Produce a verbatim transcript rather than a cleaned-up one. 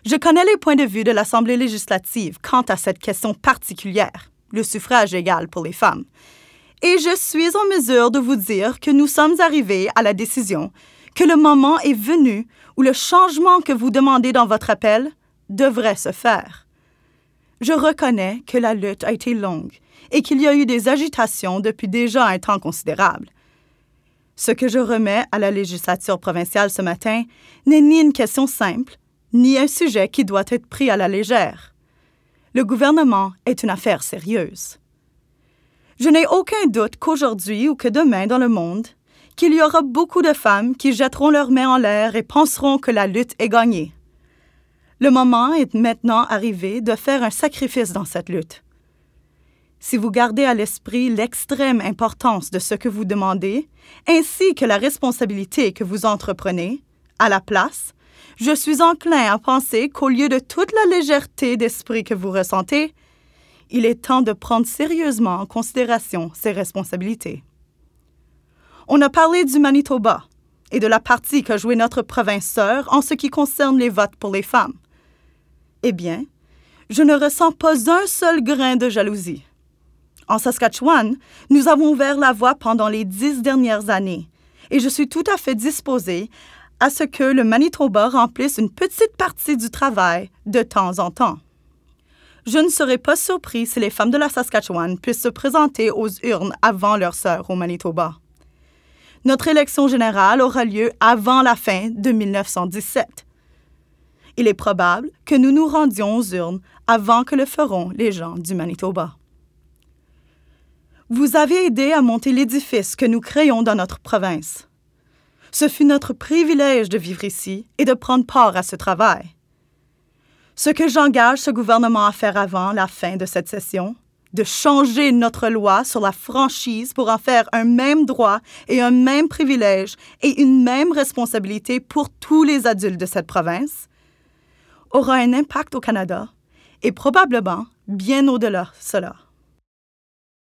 Je connais les points de vue de l'Assemblée législative quant à cette question particulière, le suffrage égal pour les femmes. Et je suis en mesure de vous dire que nous sommes arrivés à la décision que le moment est venu où le changement que vous demandez dans votre appel devrait se faire. Je reconnais que la lutte a été longue et qu'il y a eu des agitations depuis déjà un temps considérable. Ce que je remets à la législature provinciale ce matin n'est ni une question simple, ni un sujet qui doit être pris à la légère. Le gouvernement est une affaire sérieuse. Je n'ai aucun doute qu'aujourd'hui ou que demain dans le monde, qu'il y aura beaucoup de femmes qui jetteront leurs mains en l'air et penseront que la lutte est gagnée. Le moment est maintenant arrivé de faire un sacrifice dans cette lutte. Si vous gardez à l'esprit l'extrême importance de ce que vous demandez, ainsi que la responsabilité que vous entreprenez, à la place, je suis enclin à penser qu'au lieu de toute la légèreté d'esprit que vous ressentez, il est temps de prendre sérieusement en considération ces responsabilités. On a parlé du Manitoba et de la partie qu'a jouée notre province sœur en ce qui concerne les votes pour les femmes. Eh bien, je ne ressens pas un seul grain de jalousie. En Saskatchewan, nous avons ouvert la voie pendant les dix dernières années et je suis tout à fait disposée à ce que le Manitoba remplisse une petite partie du travail de temps en temps. Je ne serais pas surpris si les femmes de la Saskatchewan puissent se présenter aux urnes avant leurs sœurs au Manitoba. Notre élection générale aura lieu avant la fin de mille neuf cent dix-sept. Il est probable que nous nous rendions aux urnes avant que le feront les gens du Manitoba. Vous avez aidé à monter l'édifice que nous créons dans notre province. Ce fut notre privilège de vivre ici et de prendre part à ce travail. Ce que j'engage ce gouvernement à faire avant la fin de cette session, de changer notre loi sur la franchise pour en faire un même droit et un même privilège et une même responsabilité pour tous les adultes de cette province, aura un impact au Canada et probablement bien au-delà de cela.